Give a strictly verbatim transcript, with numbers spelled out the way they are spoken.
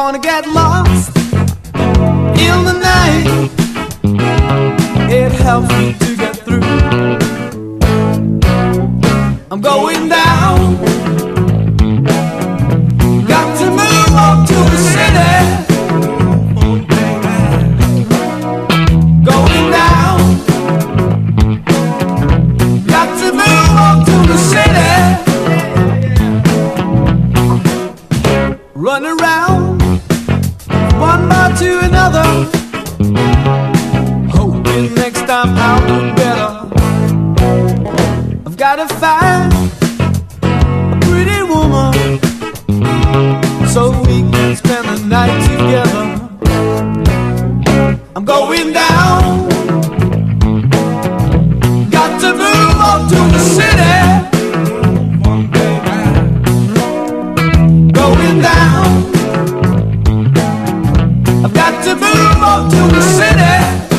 gonna get lost in the night. It helps me to get through. I'm going down. Got to move on to the city. Going down. Got to move on to the city. Run around one bar to another, hoping next time I'll do better. I've gotta find a pretty woman so we can spend the night together. I'm going down. Got to move on to the city. Going down. I've got to move on to the city.